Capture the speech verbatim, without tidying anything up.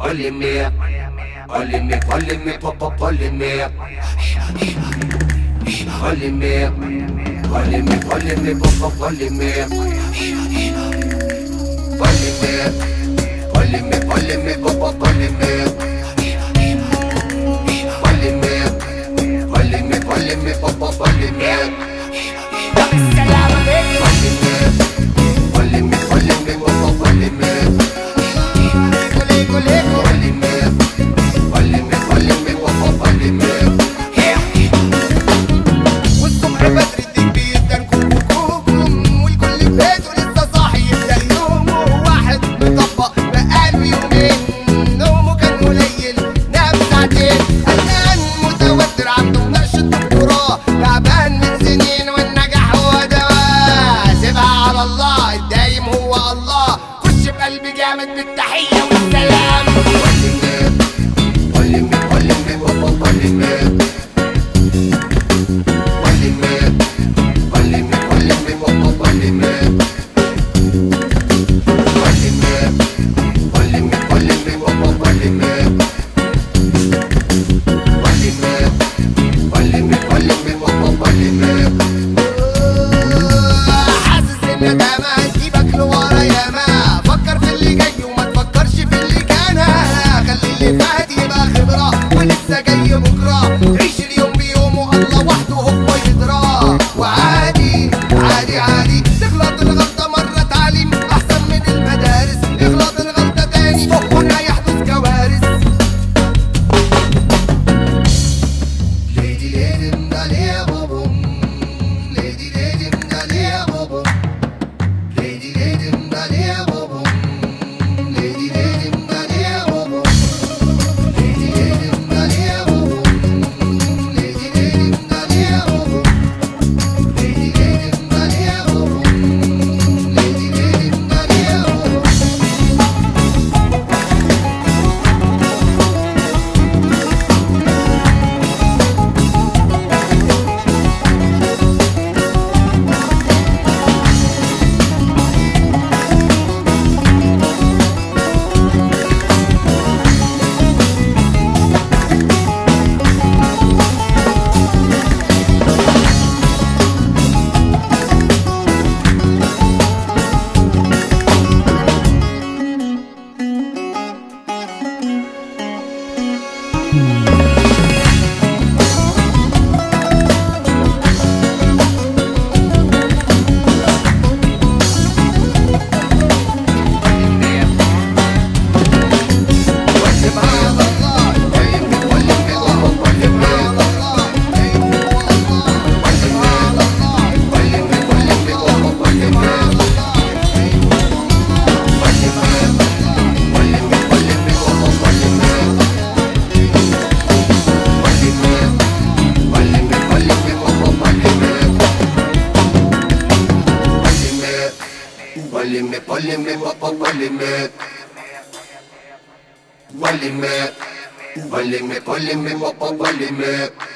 Polymer, polymer, polymer, polymer, polymer, polymer, polymer, polymer, polymer, polymer, polymer, polymer, polymer, polymer, polymer, polymer. السلامة بيك Polymer, polymer, polymer, polymer. ليكو ليكو Polymer, polymer, polymer, polymer. والصبح بدري الدين بيدن كوكوكم والكل في بيته لسه صاحي يبدأ يومه. واحد مطبق بقاله يومين نومه كان قليل نام ساعتين. قلقان متوتر عنده مناقشة دكتوراه تعبان من سنين والنجاح هو دواه. سيبها على الله الدايم هو الله. خش بقلبي جامد بالتحية والسلام. Polymer, polymer, polymer, polymer. Polymer, polymer, polymer, polymer. Polymer, polymer, polymer, polymer. Polymer, polymer, polymer, polymer. حاسس ان ده ما هتجيبك لورا ياما. فكر في اللي جاي وما تفكرش في اللي كان. خلي اللي فات يبقى خبرة ولسه جاي بكرة. عيش اليوم بيومه الله وحده هو يدراه. وعادي عادي عادي تغلط الغلطة مرة تعليم أحسن من المدارس. اغلط الغلطة تاني هنا يحدث كوارث. ليدي ليدي مدالي يا بوبوم. ليدي ليدي مدالي يا بوبوم. ليدي ليدي مدالي يا بوبوم. ليدي ليدي مدالي يا بوبوم. ليدي ليدي مدالي يا بوبوم. ليدي ليدي مدالي يا بوبوم. ليدي ليدي مدالي يا بوبوم. ليدي ليدي مدالي يا بوبوم. Polymer, polymer, polymer. Polymer, polymer, polymer, polymer.